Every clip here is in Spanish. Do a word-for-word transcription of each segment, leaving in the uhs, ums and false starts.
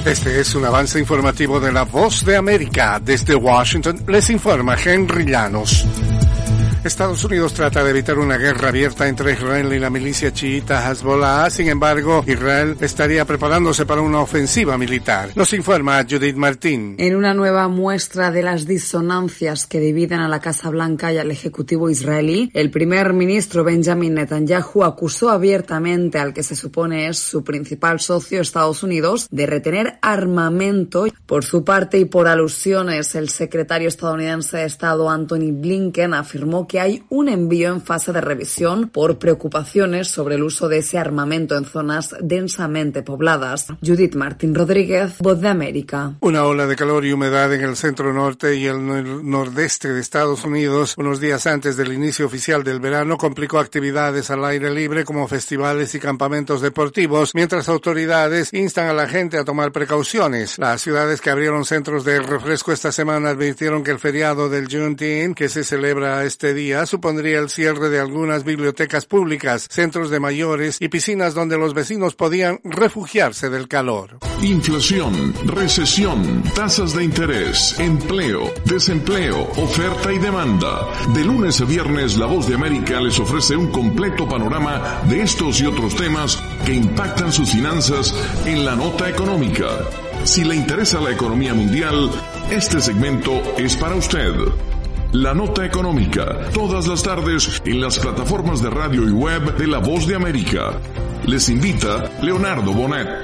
Este es un avance informativo de La Voz de América. Desde Washington les informa Henry Llanos. Estados Unidos trata de evitar una guerra abierta entre Israel y la milicia chiita Hezbollah. Sin embargo, Israel estaría preparándose para una ofensiva militar. Nos informa Judith Martín. En una nueva muestra de las disonancias que dividen a la Casa Blanca y al Ejecutivo israelí, el primer ministro Benjamin Netanyahu acusó abiertamente al que se supone es su principal socio, Estados Unidos, de retener armamento. Por su parte y por alusiones, el secretario estadounidense de Estado Antony Blinken afirmó que hay un envío en fase de revisión por preocupaciones sobre el uso de ese armamento en zonas densamente pobladas. Judith Martín Rodríguez, Voz de América. Una ola de calor y humedad en el centro norte y el nordeste de Estados Unidos unos días antes del inicio oficial del verano complicó actividades al aire libre como festivales y campamentos deportivos, mientras autoridades instan a la gente a tomar precauciones. Las ciudades que abrieron centros de refresco esta semana advirtieron que el feriado del Juneteenth, que se celebra este día, día supondría el cierre de algunas bibliotecas públicas, centros de mayores y piscinas donde los vecinos podían refugiarse del calor. Inflación, recesión, tasas de interés, empleo, desempleo, oferta y demanda. De lunes a viernes, La Voz de América les ofrece un completo panorama de estos y otros temas que impactan sus finanzas en la nota económica. Si le interesa la economía mundial, este segmento es para usted. La Nota Económica, todas las tardes en las plataformas de radio y web de La Voz de América. Les invita Leonardo Bonet.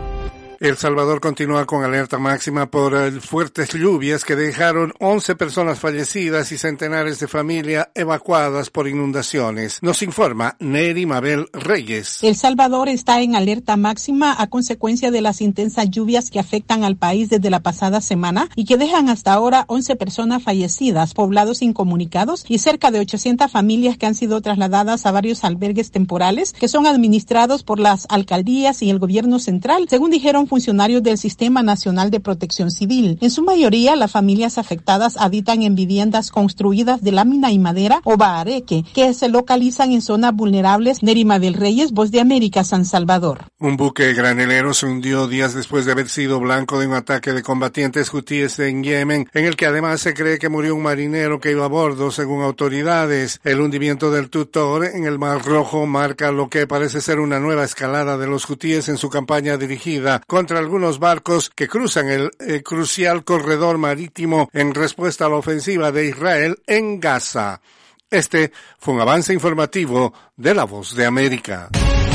El Salvador continúa con alerta máxima por uh, fuertes lluvias que dejaron once personas fallecidas y centenares de familias evacuadas por inundaciones. Nos informa Neri Mabel Reyes. El Salvador está en alerta máxima a consecuencia de las intensas lluvias que afectan al país desde la pasada semana y que dejan hasta ahora once personas fallecidas, poblados incomunicados y cerca de ochocientas familias que han sido trasladadas a varios albergues temporales que son administrados por las alcaldías y el gobierno central, según dijeron funcionarios del Sistema Nacional de Protección Civil. En su mayoría, las familias afectadas habitan en viviendas construidas de lámina y madera o bahareque, que se localizan en zonas vulnerables. Nerima del Reyes, Voz de América, San Salvador. Un buque granelero se hundió días después de haber sido blanco de un ataque de combatientes hutíes en Yemen, en el que además se cree que murió un marinero que iba a bordo, según autoridades. El hundimiento del Tutor en el Mar Rojo marca lo que parece ser una nueva escalada de los hutíes en su campaña dirigida con contra algunos barcos que cruzan el eh, crucial corredor marítimo en respuesta a la ofensiva de Israel en Gaza. Este fue un avance informativo de La Voz de América.